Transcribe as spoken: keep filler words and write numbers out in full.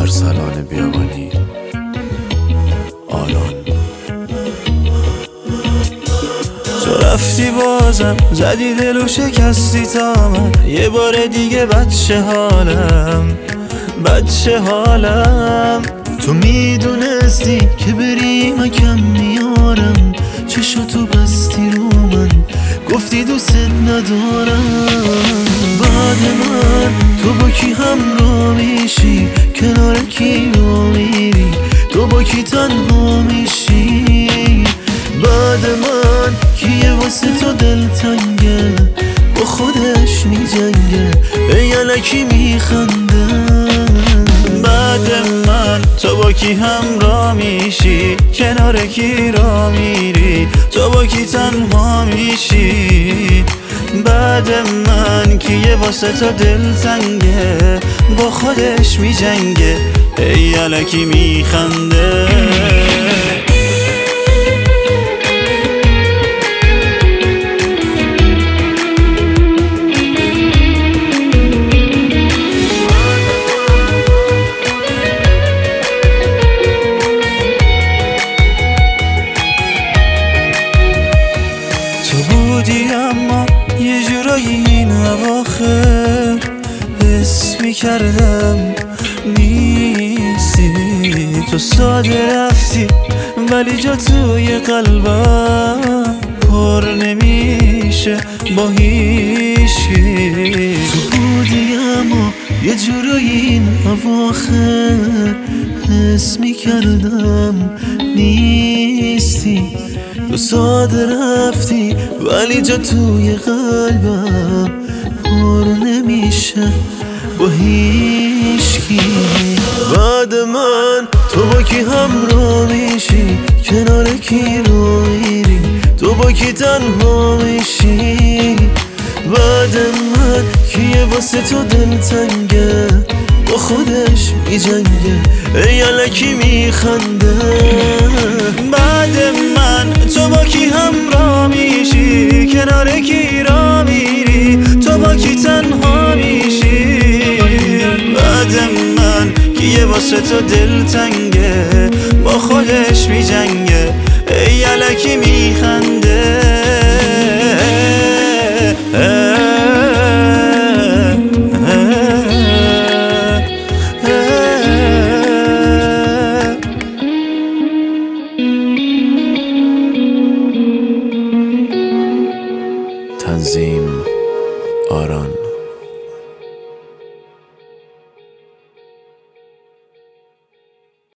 ارسلان بیابانی آلان. تو رفتی بازم زدی دل و شکستی تا من یه بار دیگه بچه حالم بچه حالم. تو میدونستی که بری من کم میارم، چشاتو بستی رو من گفتی دوست ندارم. بعد من تو با کی همراه میشی، کنار کی رو میری، تو با کی تنها میشی. بعد من کیه واسه تو دلتنگه با خودش میجنگه ای الکی میخنده. بعد من تو با کی همراه میشی، کنار کی را میری، تو با کی تنها میشی. بعد من کیه واسه تو دلتنگه با خودش میجنگه ای الکی میخنده. اما یه جورایی این اواخر حس میکردم نیستی. تو ساده رفتی ولی جا توی قلبم پر نمیشه با هیچی. تو بودی اما یه جورایی این اواخر حس میکردم نیستی. تو ساده رفتی ولی جا توی قلبم پر نمیشه با هیچکی. بعد من تو با کی همراه میشی، کنار کی رو میری، تو با کی تنها میشی. بعد من کیه واسه تو دلتنگه با خودش میجنگه ای الکی میخنده. بعد من تو با کی همراه میشی، کنار کی را میری، تو با کی تنها میشی. بعد من کیه واسه تو دلتنگه با خودش میجنگه ای الکی میخنده.